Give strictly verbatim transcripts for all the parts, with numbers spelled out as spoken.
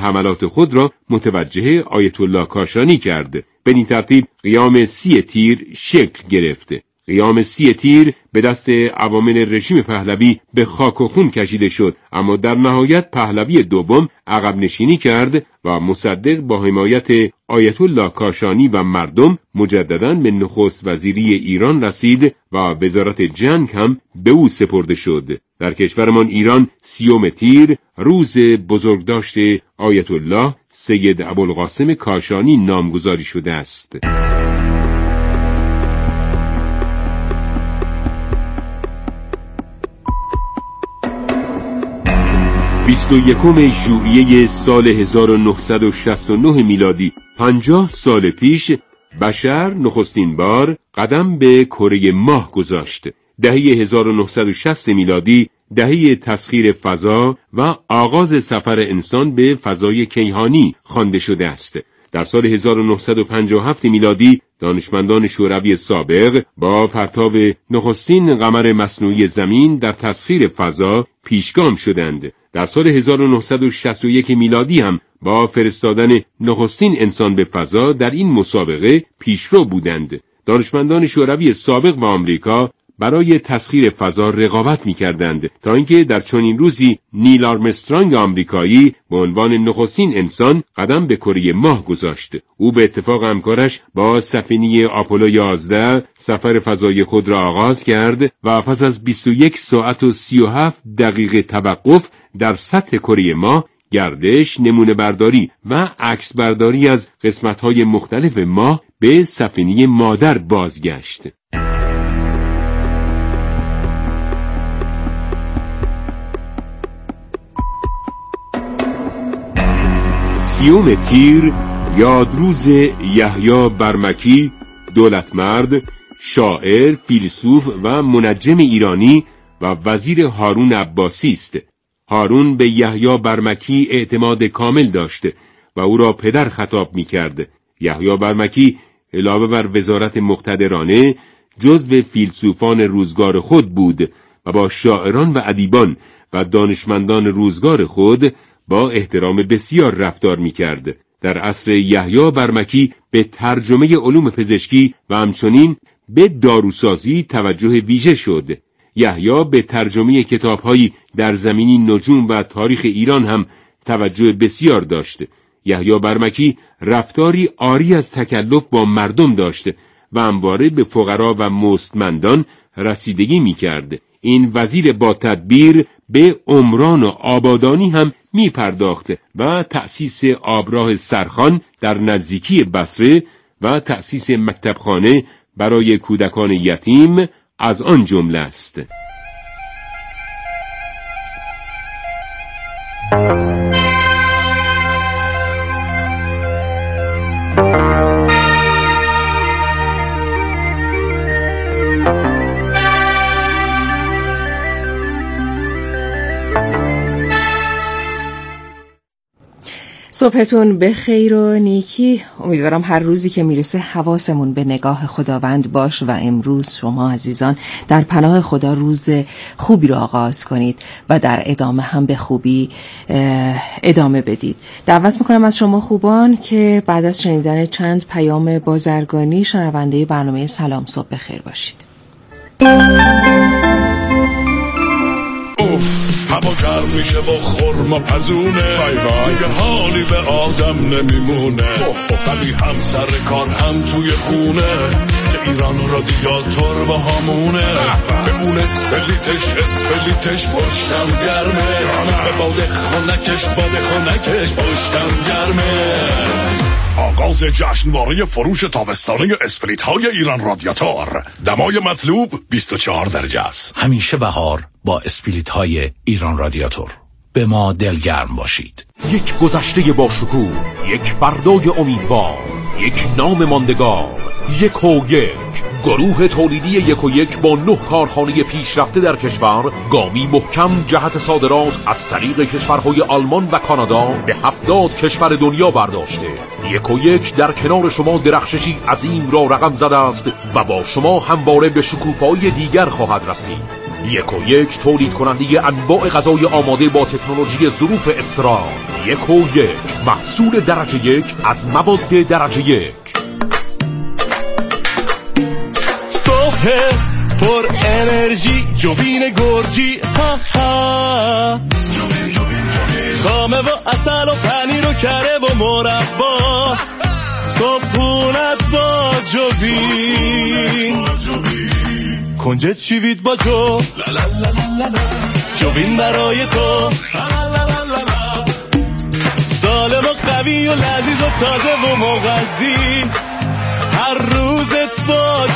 حملات خود را متوجه آیت الله کاشانی کرد. بدین ترتیب قیام سی تیر شکل گرفت. قیام سی تیر به دست عوامل رژیم پهلوی به خاک و خون کشیده شد، اما در نهایت پهلوی دوم عقب نشینی کرد و مصدق با حمایت آیت الله کاشانی و مردم مجدداً به نخست وزیری ایران رسید و وزارت جنگ هم به او سپرده شد. در کشورمان ایران سیوم تیر روز بزرگداشت آیت الله سید ابوالقاسم کاشانی نامگذاری شده است. بیست و یکم ژوئیه سال هزار و نهصد و شصت و نه میلادی، پنجاه سال پیش، بشر نخستین بار قدم به کره ماه گذاشت. دهه هزار و نهصد و شصت میلادی دهه تسخیر فضا و آغاز سفر انسان به فضای کیهانی خوانده شده است. در سال هزار و نهصد و پنجاه و هفت میلادی دانشمندان شوروی سابق با پرتاب نخستین قمر مصنوعی زمین در تسخیر فضا پیشگام شدند. در سال هزار و نهصد و شصت و یک میلادی هم با فرستادن نخستین انسان به فضا در این مسابقه پیشرو بودند. دانشمندان شوروی سابق و آمریکا برای تسخیر فضا رقابت می‌کردند تا اینکه در چنین روزی نیل آرمسترانگ آمریکایی به عنوان نخستین انسان قدم به کره ماه گذاشت. او به اتفاق همکارش با سفینه آپولو یازده سفر فضایی خود را آغاز کرد و پس از بیست و یک ساعت و سی و هفت دقیقه توقف در سطح کره ماه گردش، نمونه برداری و عکس برداری از قسمت‌های مختلف ماه به سفینه مادر بازگشت. سیوم تیر یادروز یحیی برمکی، دولتمرد، شاعر، فیلسوف و منجم ایرانی و وزیر هارون عباسی است. هارون به یحیی برمکی اعتماد کامل داشت و او را پدر خطاب می کرد. یحیی برمکی علاوه بر وزارت مقتدرانه جزو فیلسوفان روزگار خود بود و با شاعران و ادیبان و دانشمندان روزگار خود با احترام بسیار رفتار می کرد. در عصر یحیی برمکی به ترجمه علوم پزشکی و همچنین به داروسازی توجه ویژه شد. یحیی به ترجمه کتاب‌هایی در زمینه نجوم و تاریخ ایران هم توجه بسیار داشت. یحیی برمکی رفتاری عاری از تکلف با مردم داشت و همواره به فقرا و مستمندان رسیدگی می کرد. این وزیر با تدبیر به عمران و آبادانی هم می پرداخت و تأسیس آبراه سرخان در نزدیکی بصره و تأسیس مکتبخانه برای کودکان یتیم از آن جمله است. صبحتون به خیر و نیکی. امیدوارم هر روزی که میرسه حواسمون به نگاه خداوند باش و امروز شما عزیزان در پناه خدا روز خوبی رو آغاز کنید و در ادامه هم به خوبی ادامه بدید. دعوت میکنم از شما خوبان که بعد از شنیدن چند پیام بازرگانی شنونده برنامه سلام صبح بخیر باشید. اوف هوا گرم میشه و خورما پزونه، دیگه حالی به آدم نمیمونه، ولی هم سر کار هم توی خونه که ایران رادیاتور با همونه، به اون اسپلیتش اسپلیتش پشتم گرمه، به باده خونکش باده خونکش پشتم گرمه. آغاز جشنواره فروش تابستانه اسپریت های ایران رادیاتور. دمای مطلوب بیست و چهار درجه است. همیشه بهار با اسپریت های ایران رادیاتور. به ما دلگرم باشید. یک گذشته با شکوه، یک فردای امیدوار، یک نام ماندگار، یک و یک. گروه تولیدی یک و یک با نه کارخانه پیشرفته در کشور گامی محکم جهت صادرات از طریق کشورهای آلمان و کانادا به هفتاد کشور دنیا برداشته. یک و یک در کنار شما درخششی عظیم را رقم زده است و با شما همواره به شکوفه‌های دیگر خواهد رسید. یک و یک تولید کننده انواع غذای آماده با تکنولوژی ظروف اسرار. یک و یک محصول درجه یک از مواد درجه یک. صبح پر انرژی جوین گرجی، ها ها خامه و اصل و پنیر و کره و مربا، صبحونت با جوین، کنجد شیوید با جو، جوین برای تو، سالم و قوی و لذیذ و تازه و مغذی، هر روزت با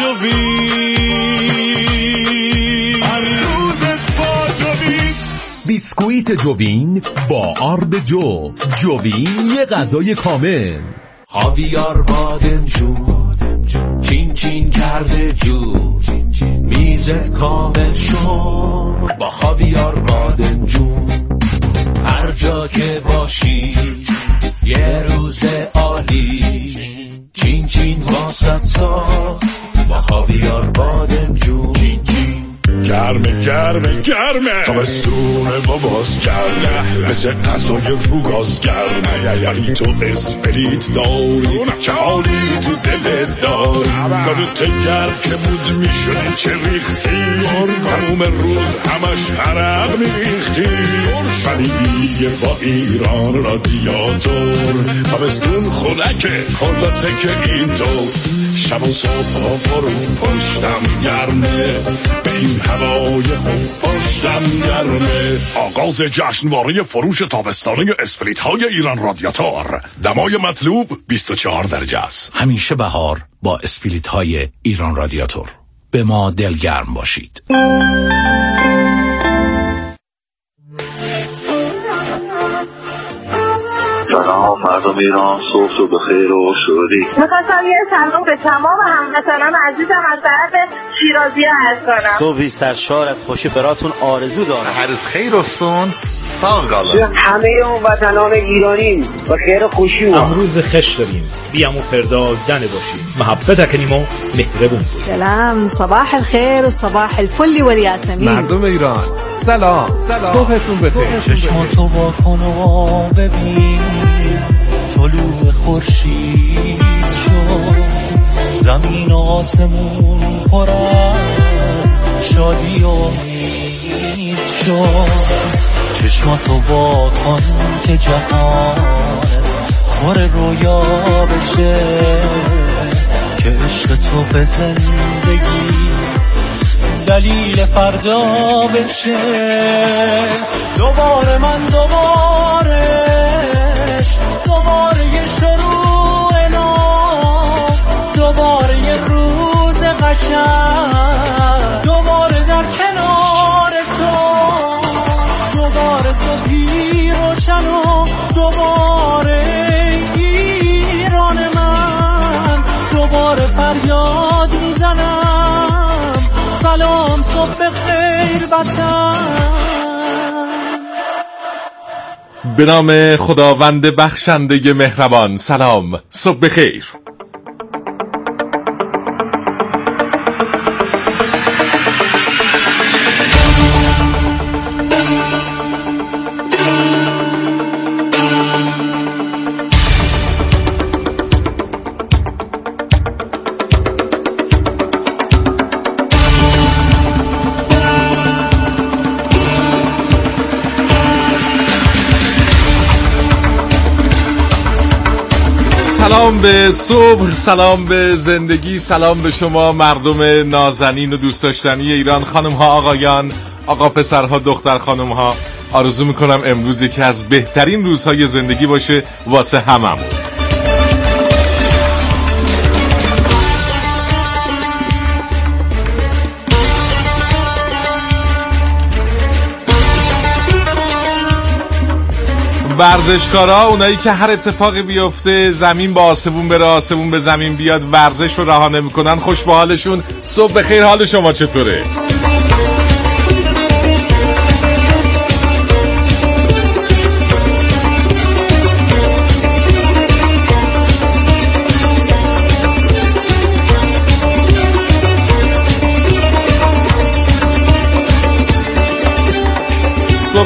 جوین، هر روزت با جوین. بیسکویت جوین با آرد جو. جوین یه غذای کامل. خاویار بادمجون چین چین کرده جون، میزت کامل شد با خاویار بادمجون. هر جا که باشی یه روز عالی، چین چین واسط ساخت با خاویار بادمجون. چین چین گرمه گرمه گرمه تابستونه باباز گرمه، مثل غذای رو گاز گرمه. یعنی تو اسپریت داری چه حالی تو دلت داری، یادت گرم که بود میشونی چه ریختی، تموم روز همش عرق میریختی. ولی دیگه با ایران رادیاتور تابستون خنکه، خلاصه که اینطور شب و صبح ها برو پشتم گرمه، به این هوای پشتم گرمه. آغاز جشنواره فروش تابستانه اسپریت های ایران رادیاتور. دمای مطلوب بیست و چهار درجه است. همیشه بهار با اسپریت های ایران رادیاتور. به ما دلگرم باشید. سلام مردم ایران، صبح تو بخیر و شادی. میخواستم یه سلام به تمام هموطنان عزیزم از طرف شیرازی عرض کنم. صبحی سرشار از خوشی براتون آرزو دارم. هر خیر و سون ساقالا همه اون وطنان ایرانی با خیر و خوشی و امروز خش داریم، بیام و پرداختن باشیم، محبت کنیم و مهربون. سلام، صباح الخير و صباح الفل والياسمين. مردم ایران سلام، سلام. صبحتون بخیر. چشماتو واکن و ببین، طلوع خورشید شد، زمین و آسمون پر از شادی و امید شد. چشماتو واکن که جهان پر رویا بشه، که عشق تو به زندگی دلیل فردا بشه. دوباره من دوبارش، دوباره یه شروع نو، دوباره یه روز قشنگ، دوباره در کنار تو، دوباره صبحی روشن و دوباره ایران من، دوباره فریاد میزنم سلام صبح خیر وطن. به نام خداوند بخشنده مهربان. سلام صبح بخیر. سلام به صبح، سلام به زندگی، سلام به شما مردم نازنین و دوست داشتنی ایران، خانم ها آقایان، آقا پسرها دختر خانم ها. آرزو میکنم امروز یکی از بهترین روزهای زندگی باشه واسه هممون. ورزشکارا، اونایی که هر اتفاقی بیفته زمین با آسمون بره، آسمون به زمین بیاد، ورزش رو رها نمی‌کنن، خوش به حالشون. صبح بخیر. حال شما چطوره؟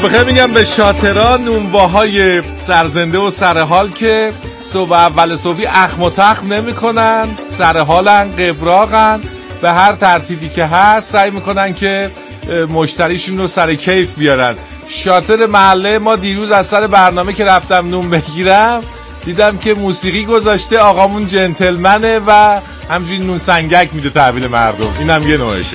صبح بخیر میگم به شاطران نونواهای سرزنده و سرحال که صبح اول صبحی اخم و تخم نمی کنن، سرحالن، قبراغن، به هر ترتیبی که هست سعی میکنن که مشتریشون رو سر کیف بیارن. شاطر محله ما دیروز از سر برنامه که رفتم نون بگیرم دیدم که موسیقی گذاشته، آقامون جنتلمنه و همجوری نون سنگک میده تحویل مردم. اینم یه نوعشه.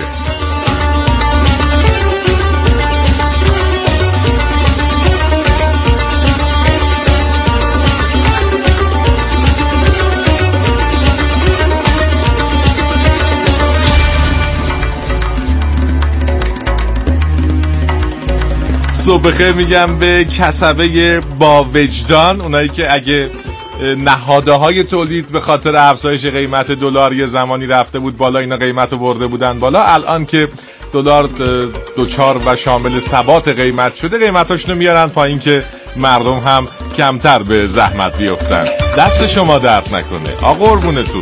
صبح بخیر میگم به کسبه با وجدان، اونایی که اگه نهاده های تولید به خاطر افزایش قیمت دلار یه زمانی رفته بود بالا، اینا قیمت رو برده بودن بالا، الان که دلار دوچار و شامل ثبات قیمت شده قیمتاشونو میارن پایین که مردم هم کمتر به زحمت بیفتن. دست شما درد نکنه آقا، قربونه تو.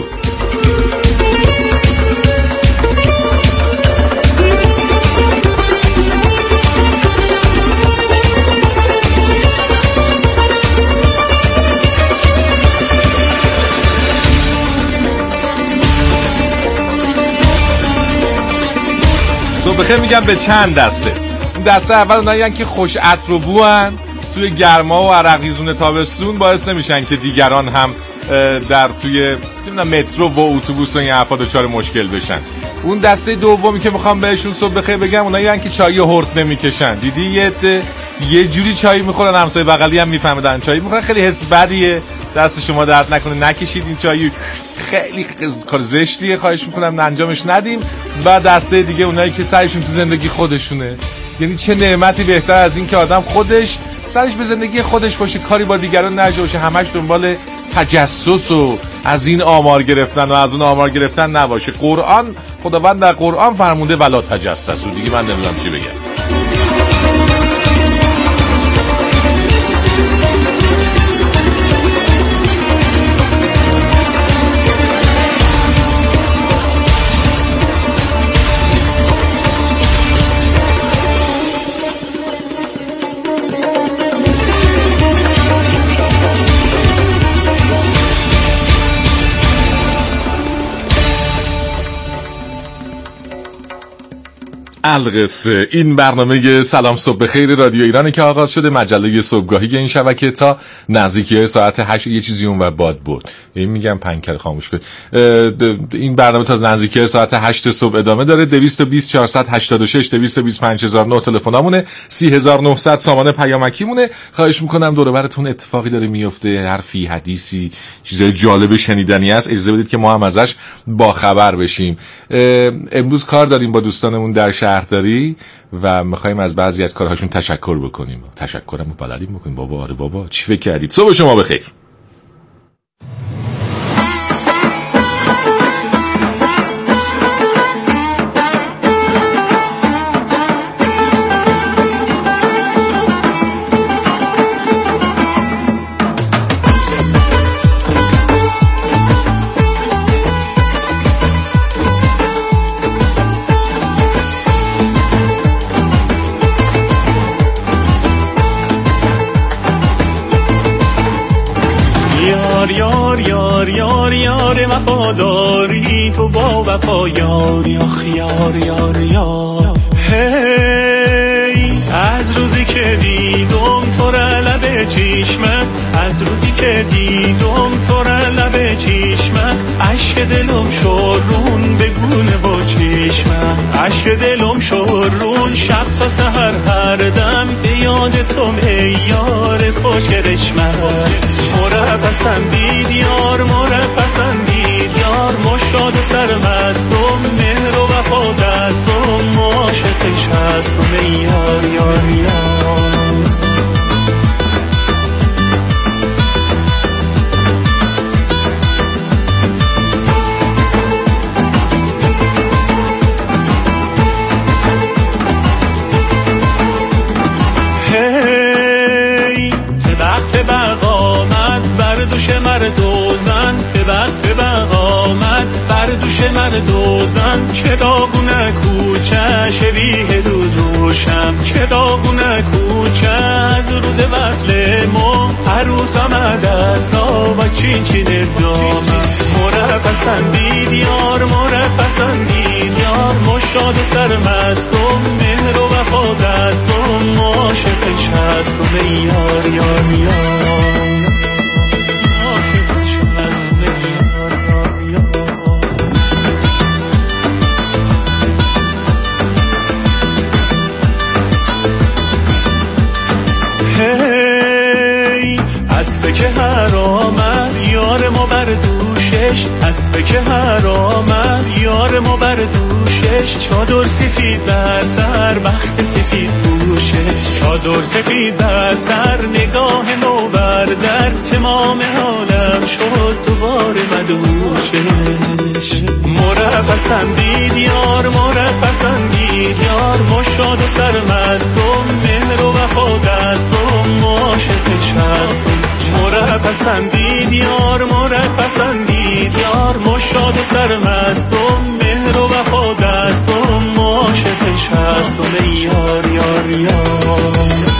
صبح بخیر میگم به چند دسته. این دسته اول اونایی که خوش عطر و بوان، توی گرما و عرقیزون تابستون باعث نمیشن که دیگران هم در توی مترو و اتوبوس و این حرفا دچار مشکل بشن. اون دسته دومی که میخوام بهشون صبح بخیر بگم اونایی که چای هورت نمیکشن. دیدی یه یه جوری چای میخورن، همسایه بغلی هم میفهمیدن چای میخورن، خیلی حس بدیه. دست شما درد نکنه نکشید این چای، خیلی کار زشتیه، خواهش میکنم انجامش ندیم. و دسته دیگه اونایی که سرشون تو زندگی خودشونه. یعنی چه نعمتی بهتر از این که آدم خودش سرش به زندگی خودش باشه، کاری با دیگران نشه باشه، همش دنبال تجسس و از این آمار گرفتن و از اون آمار گرفتن نباشه. قرآن، خداوند در قرآن فرموده ولا تجسسوا، دیگه من نمیدونم چی بگم. القصه این برنامه سلام صبح بخیر رادیو ایرانی که آغاز شده، مجله صبحگاهی این شبکه تا نزدیکی ساعت هشت یه چیزی اون و باد بود. این میگم پنکر خاموش کن. این برنامه تا نزدیکی ساعت هشت صبح ادامه داره. دویست و بیست چهارصد و هشتاد و شش دویست و بیست پنج هزار و نه تلفنمونه، سی هزار و نهصد سامان پیامکی مونه. خواهش میکنم دور و براتون اتفاقی داره میفته، حرفی، حدیثی، چیزای جالب شنیدنی است، اجازه بدید که ما هم ازش با خبر بشیم. امروز کار داریم با دوستانمون در شهرداری و میخوایم از بعضی از کارهاشون تشکر بکنیم. تشکرمو بلدیم بکنیم بابا. آره بابا، چی فکر کردید؟ صبح شما بخیر. وفاداری تو با وفا یاری آخ یار یار یار. هی از روزی که دیدم تو را لب چشمت، از روزی که دیدم تو را لب چشمت، عشق دلم شورون بگونه با چشمت، عشق دلم شورون شب تا سحر هر دم به یاد تو ای یار خوش رشمت. مره پسندید یار، مره پسندید یار، ما شاد و سرمستم، مهر و وفا دستم، عاشقش هستم ای یار یار یار. دوش مرد و زن که داغونه کوچه شبیه روز روشم که داغونه کوچه از روز وصل ما عروس آمد از را و چین چین دامم مره پسندید یار مره پسندید یار مشاد و سرمست و مهر و وفا دست و عاشقش هست و یار یار یار اسبه که هر آمد یار ما بر دوشش اسبه که هر آمد یار ما بر دوشش چادر سفید بر سر بخت سفید پوشش چادر سفید بر سر نگاه نو بر در تمام حالم شد دوباره مدهوشش مره پسندید یار مره پسندید یار مشاد و سرمست و مهر و وفا دست و عاشقش هست مره پسندید یار مره پسندید یار مشاد و سرمست و مهر و وفا دست و عاشقش هست و یار یار یار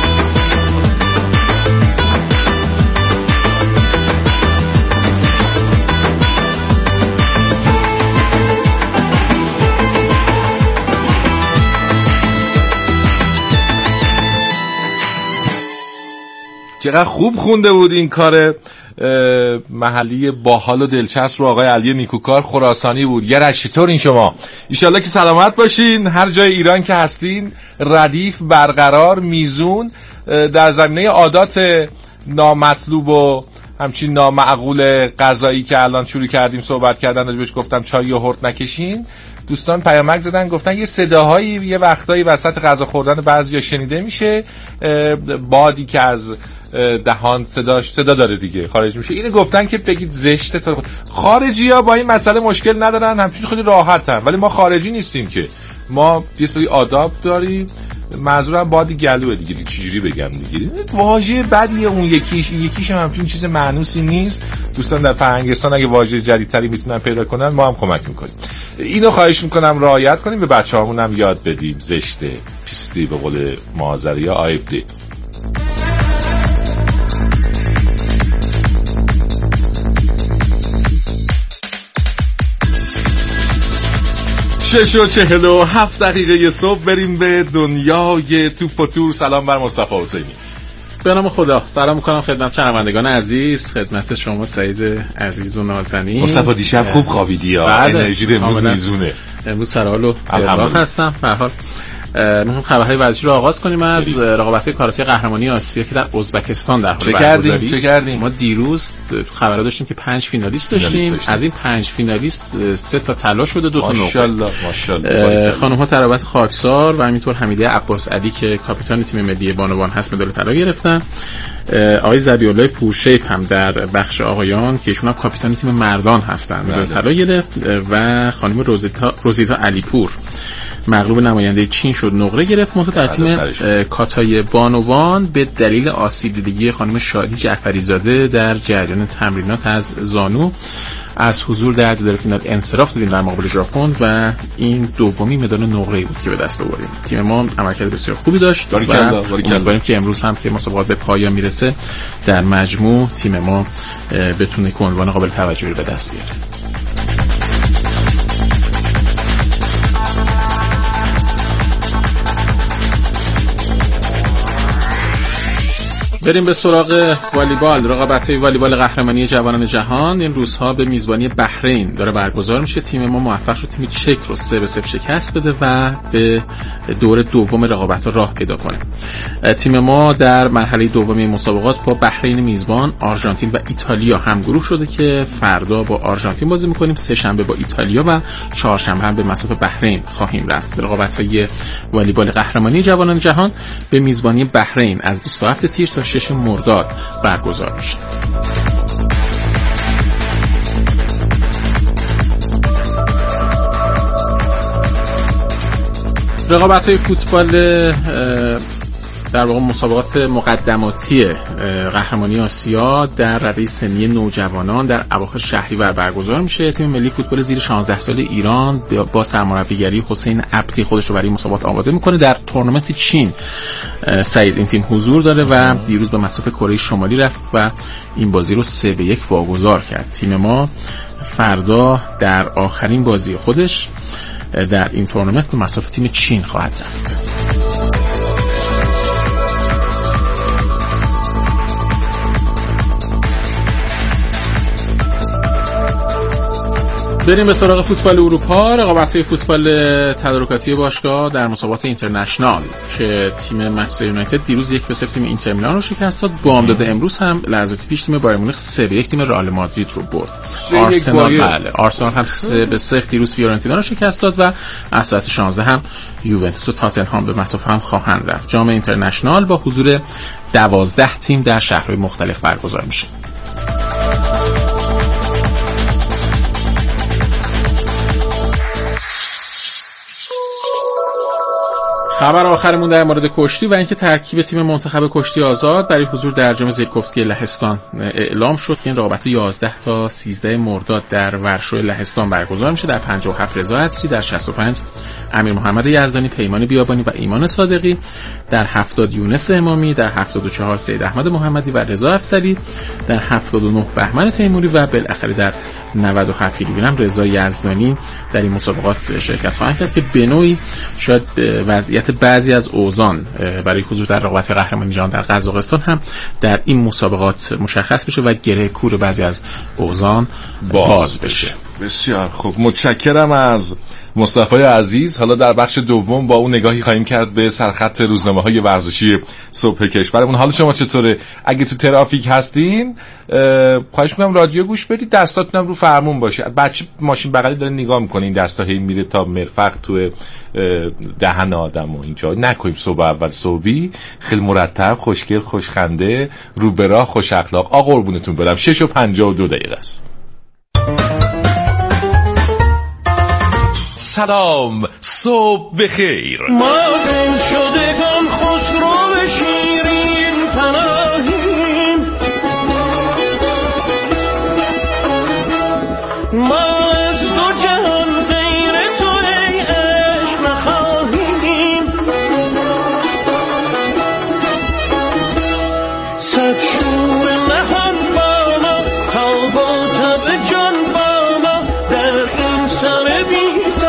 چقدر خوب خونده بود این کار محلی باحال و دلچسب رو آقای علی نیکوکار. خراسانی بود. یه رشیطور این شما. ایشالله که سلامت باشین. هر جای ایران که هستین ردیف برقرار میزون در زمینه عادات نامطلوب و همچین نامعقول غذایی که الان شروع کردیم صحبت کردن راجبش. گفتم چای و هورت نکشین. دوستان پیامک دادن گفتن یه صداهایی یه وقتایی وسط غذا خوردن بعضیا شنیده میشه، بادی که از دهان صداش صدا داره دیگه خارج میشه. اینو گفتن که بگید زشته. تا خارجی‌ها با این مسئله مشکل ندارن، همچنین خیلی راحتن، ولی ما خارجی نیستیم که. ما یه سری آداب داریم. منظورم بادی گلوه دیگه. چجوری بگم دیگه؟ واژه بدیه اون یکیش، یکیش هم همچین چیز معنوسی نیست. دوستان در فرهنگستان اگه واژه جدیدتری میتونن پیدا کنن ما هم کمک میکنیم. اینو خواهش میکنم رعایت کنیم، به بچه‌هامون هم یاد بدیم. زشته، پیستی به قول معاذریا عیبه. شش و چهل و هفت دقیقه صبح بریم به دنیای توپ و تور. سلام بر مصطفی حسینی. به نام خدا. سلام میکنم خدمت شنوندگان عزیز، خدمت شما سعید عزیز و نازنین. مصطفی دیشب خوب خوابیدی یا انرژی امروز میزونه؟ امروز سرحال و راه هستم. به هر حال میخوام خبرهای ورزشی رو آغاز کنیم از رقابت‌های کاراته قهرمانی آسیا که در ازبکستان در حال برگزاری است. چه کردیم؟ ما دیروز تو خبرها داشتیم که پنج فینالیست داشتیم. از این پنج فینالیست سه تا طلا شده، دو تا نقره. ماشاءالله ماشاءالله. خانم‌ها تراوت خاکسار و همینطور حمیده عباس علی که کاپیتان تیم ملی بانوان هست مدال طلا گرفتن. آقای ذبیح‌الله پورشیپ هم در بخش آقایان که ایشون هم کاپیتان تیم مردان هستن مدال طلا گرفت و خانم روزیتا روزیتا علیپور مغلوب نماینده چین شد، نقره گرفت. منتها در تیم کاتای بانوان به دلیل آسیب دیدگی خانم شادی جعفری زاده در جریان تمرینات از زانو از حضور در جدول فینال انصراف دادیم در مقابل ژاپن و این دومی مدال نقره بود که به دست آوردیم. تیم ما عملکرد بسیار خوبی داشت و امیدواریم که امروز هم که مسابقات به پایان میرسه در مجموع تیم ما بتونه که عنوان قابل توجهی رو به دست بیاره. بریم به سراغ والیبال. رقابت‌های والیبال قهرمانی جوانان جهان این روزها به میزبانی بحرین داره برگزار میشه. تیم ما موفق شد تیم چک رو سه به صفر شکست بده و به دور دوم رقابت‌ها راه پیدا کنه. تیم ما در مرحله دوم مسابقات با بحرین میزبان، آرژانتین و ایتالیا همگروه شده که فردا با آرژانتین بازی می‌کنیم، سه شنبه با ایتالیا و چهارشنبه هم به مصاف بحرین خواهیم رفت. رقابت‌های والیبال قهرمانی جوانان جهان به میزبانی بحرین از بیست و هفتم تیر تا ششم مرداد برگزار میشه. رقابت‌های فوتبال در واقع مسابقات مقدماتی قهرمانی آسیا در رده سنی نوجوانان در اواخر شهریور برگزار میشه. تیم ملی فوتبال زیر شانزده سال ایران با سرمربیگری حسین عبدی خودش رو برای مسابقات آماده میکنه. در تورنمنت چین سعید این تیم حضور داره و دیروز به مصاف کره شمالی رفت و این بازی رو سه به یک واگذار کرد. تیم ما فردا در آخرین بازی خودش در این تورنمنت به مصاف تیم چین خواهد رفت. بریم به سراغ فوتبال اروپا. رقابت‌های فوتبال تدارکاتی باشگاه در مسابقات اینترنشنال که تیم منچستر یونایتد دیروز یک به صفر تیم اینتر میلان رو شکست داد. بامداد امروز هم لحظاتی پیش تیم بایر مونیخ سه به یک تیم رئال مادرید رو برد. آرسنال بله آرسنال هم سه به صفر دیروز فیورنتینا رو شکست داد و از ساعت شانزده هم یوونتوس و تاتنهام به مصاف هم خواهند رفت. جام اینترنشنال با حضور دوازده تیم در شهرهای مختلف برگزار میشه. خبر آخرمون در مورد کشتی و اینکه ترکیب تیم منتخب کشتی آزاد برای حضور در جام زیرکوفسکی لهستان اعلام شد که این رقابت یازده تا سیزده مرداد در ورشو لهستان برگزار میشه. در پنجاه و هفت رضا عطری، در شصت و پنج امیر محمد یزدانی، پیمان بیابانی و ایمان صادقی، در هفتاد یونس امامی، در هفتاد و چهار سید احمد محمدی و رضا افسری، در هفتاد و نه بهمن تیموری و بالاخره در نود و هفت هم رضا یزدانی در این مسابقات شرکت خواهند کرد که به نوعی شاید وضعیت بعضی از اوزان برای حضور در رقابت قهرمانی جهان در قزاقستان هم در این مسابقات مشخص بشه و گره کور بعضی از اوزان باز, باز بشه. بسیار خوب، متشکرم از مصطفی عزیز. حالا در بخش دوم با اون نگاهی خواهیم کرد به سرخط روزنامه‌های ورزشی صبح کشورمون. حالا شما چطوره؟ اگه تو ترافیک هستین خواهش می‌کنم رادیو گوش بدید، دستاتونم رو فرمون باشه. بچه ماشین بغلی داره نگاه می‌کنه، این دستا هی میره تا مرفق تو دهن آدم و اینجا. نکنیم صبح اول صبحی خیلی مرتب، خوشگل، خوشخنده، رو به راه، خوش اخلاق. آقا قربونتون برم. شش و پنجاه و دو دقیقه است. سلام، صبح بخیر. ما دل شدگان خسرو شیرین پناهیم، ما از دو جهان غیر تو ای عشق نخواهیم. صد شور نهان بالا تا با تب جان بالا در این سر بی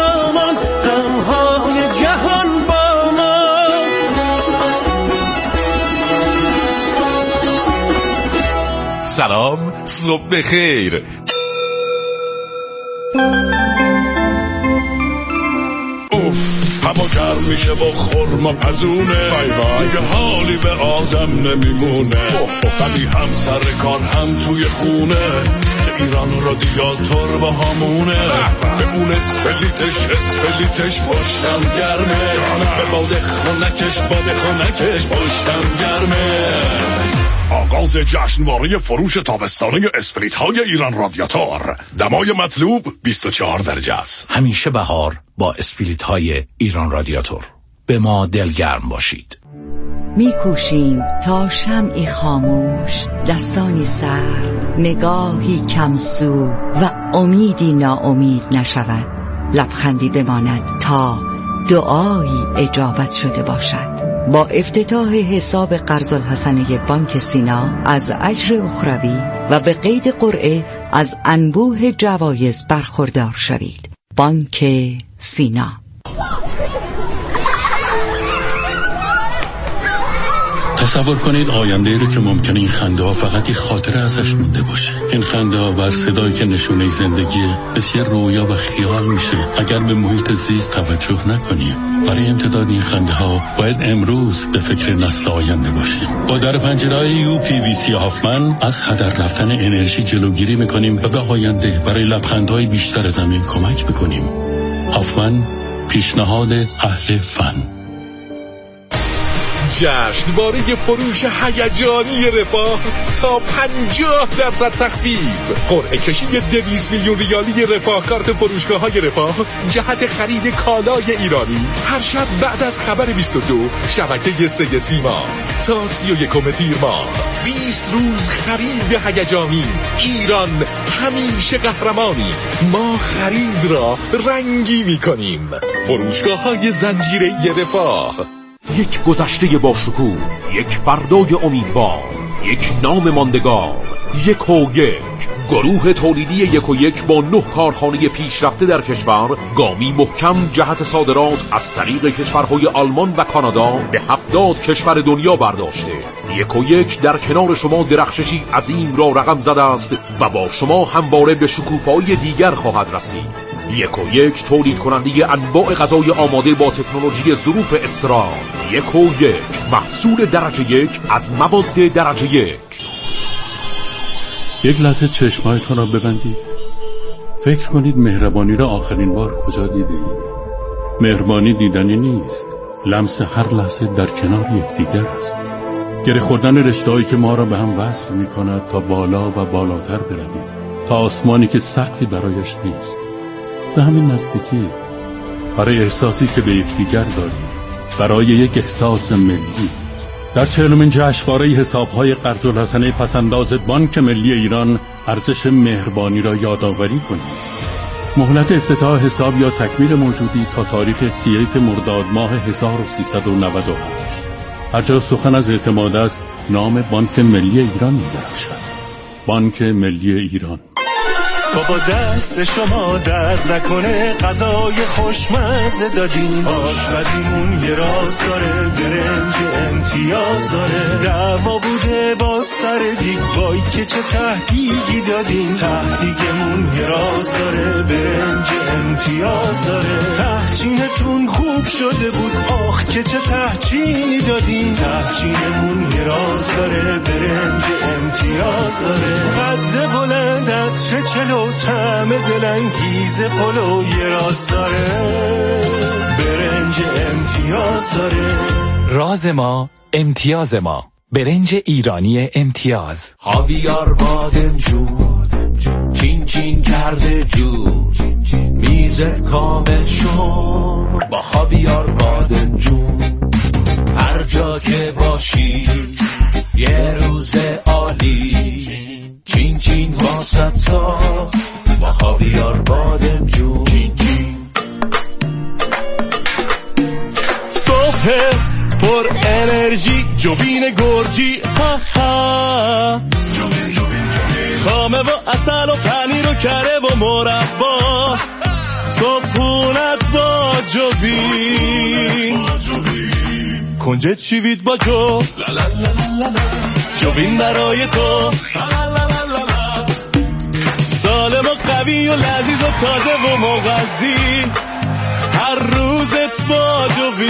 سلام، صبح بخیر. اوف، هوا گرم میشه با خورما پزونه، دیگه حالی به آدم نمیمونه، ولی هم سر کار هم توی خونه، که ایران رادیاتور با همونه، به اون اسپلیتش اسپلیتش پشتم گرمه، به باده خونکش باده خونکش پشتم گرمه. آغاز جشنواره فروش تابستانه اسپریت های ایران رادیاتور. دمای مطلوب بیست و چهار درجه است. همیشه بهار با اسپریت های ایران رادیاتور. به ما دلگرم باشید. میکوشیم تا شمعی خاموش، دستانی سرد، نگاهی کمسو و امیدی ناامید نشود. لبخندی بماند تا دعایی اجابت شده باشد. با افتتاح حساب قرض الحسنه بانک سینا از اجر اخروی و به قید قرعه از انبوه جوایز برخوردار شوید. بانک سینا. تصور کنید آینده رو که ممکنه این خنده ها فقط یک خاطره ازش مونده باشه. این خنده ها و صدایی که نشونه زندگیه مثل رویا و خیال میشه اگر به محیط زیست توجه نکنیم. برای امتداد این خنده ها باید امروز به فکر نسل آینده باشیم. با در پنجره‌های یو پی وی سی هافمن از هدر رفتن انرژی جلوگیری میکنیم و به آینده برای لبخندهای بیشتر زمین کمک میکنیم. هافمن، پیشنهاد اهل فن. جشن باره فروش هیجانی رفاه تا پنجاه درصد تخفیف. قرعه کشی دویست میلیون ریالی رفاه کارت فروشگاه های رفاه جهت خرید کالای ایرانی هر شب بعد از خبر بیست و دو شبکه سه سیما تا سی و یکم تیر ماه. بیست روز خرید هیجانی. ایران همیشه قهرمانی. ما خرید را رنگی میکنیم. فروشگاه های زنجیره رفاه. یک گذشته با شکوه، یک فردای امیدوار، یک نام ماندگار، یک و یک گروه تولیدی یک و یک با نه کارخانه پیشرفته در کشور گامی محکم جهت صادرات از طریق کشورهای آلمان و کانادا به هفتاد کشور دنیا برداشته. یک و یک در کنار شما درخششی عظیم را رقم زده است و با شما همواره به شکوفه‌های دیگر خواهد رسید. یک و یک تولید کننده انواع غذای آماده با تکنولوژی ظروف اسرار. یک و یک محصول درجه یک از مواد درجه یک. یک لحظه چشمایتان را ببندید. فکر کنید مهربانی را آخرین بار کجا دیدید؟ مهربانی دیدنی نیست، لمس هر لحظه در کنار یکدیگر است. گره خوردن رشته‌هایی که ما را به هم وصل می‌کند تا بالا و بالاتر برویم، تا آسمانی که سقفی برایش نیست. به همین نزدیکی، برای احساسی که به یکدیگر داریم، برای یک احساس ملی. در چهلمین جشنواره حساب‌های قرض الحسنه پسنداز بانک ملی ایران ارزش مهربانی را یادآوری کنیم. مهلت افتتاح حساب یا تکمیل موجودی تا تاریخ سی و یک مرداد ماه هزار و سیصد و نود و هشت. هر جا سخن از اعتماد است، نام بانک ملی ایران می‌درخشد. بانک ملی ایران. بابا دست شما درد نکنه، غذای خوشمزه دادین، آشپزیمون یه راز داره، برنج امتیاز داره. دعوا بوده با سر دیگ، وای که چه تهدیگی دادین، تهدیگمون یه راز داره، برنج امتیاز داره. تهچینتون خوب شده بود، آخ که چه تهچینی دادین، تهچینمون یه راز داره، برنج امتیاز داره. قد بلندت چه چلو طعم دلانگیز پلو یه راز داره، برنج امتیاز داره. راز ما امتیاز ما، برنج ایرانی امتیاز. خاویار بادمجون چین چین کرده جون، میزت کامل شد با خاویار بادمجون. هر جا که باشی یه روز عالی، چین چین واسط ساخت با خاویار بادمجون. چین چین صبح پر انرژی، جوین گرجی، ها ها، جوین جوین جوین، خامه و اصل و پنیر و کره و مربا، صبحونت با جوین، کنجد شیوید با جو، جوین برای تو، سالم و قوی و لذیذ و تازه و مغذی، هر روزت با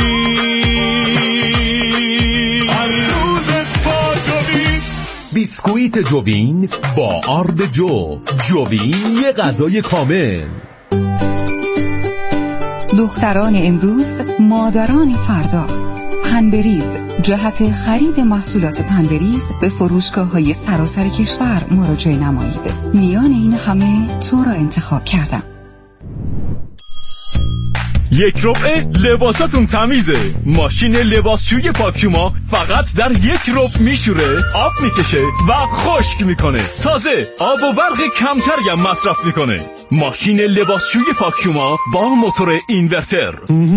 جوین، هر روزت با جوین. بیسکویت جوین با آرد جو. جوین یه غذای کامل. دختران امروز، مادران فردا. پنبریز، جهت خرید محصولات پنبریز به فروشگاه‌های سراسر کشور مراجعه نمایید. میان این همه تو را انتخاب کردم. یک ربع لباساتون تمیزه. ماشین لباسشوی پاکشوما فقط در یک ربع میشوره، آب میکشه و خشک میکنه. تازه آب و برق کمتری هم مصرف میکنه. ماشین لباسشوی پاکشوما با موتور اینورتر.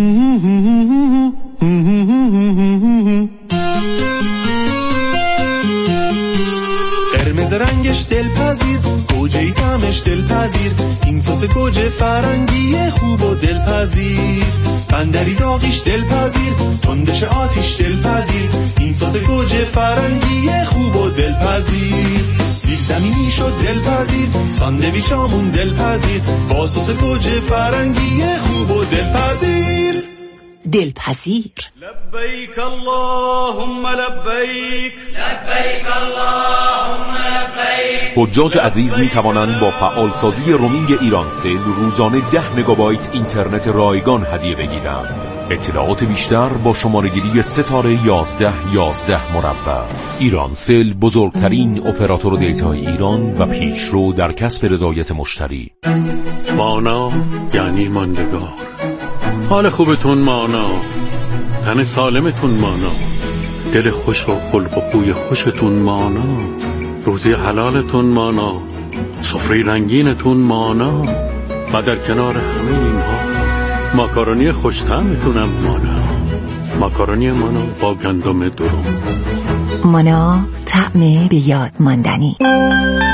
قرمز رنگش دلپذیر، گوجه‌ای طعمش دلپذیر، این سس گوجه فرنگی خوب و دلپذیر. بندری داغیش دلپذیر، تندش آتیش دلپذیر، این سس گوجه فرنگی خوب و دلپذیر. سیب زمینی شد دلپذیر، ساندویچامون دلپذیر، با سس گوجه فرنگی خوب و دلپذیر. دلپذیر. لبیک اللهم لبیک، لبیک اللهم لبیک. حجاج عزیز می توانند با فعالسازی رومینگ ایرانسل روزانه ده مگابایت اینترنت رایگان هدیه بگیرند. اطلاعات بیشتر با شماره‌گیری ستاره یازده یازده مربع. ایرانسل بزرگترین اپراتور دیتای ایران و پیشرو در کسب رضایت مشتری. مانا یعنی ماندگار. حال خوبتون مانا، تن سالمتون مانا، دل خوش و خلق و خوی خوشتون مانا، روزی حلالتون مانا، سفره رنگینتون مانا، و در کنار همه اینها ماکارونی خوش‌طعمتونم مانا. ماکارونی مانا با گندم درو. مانا، طعم به یاد ماندنی.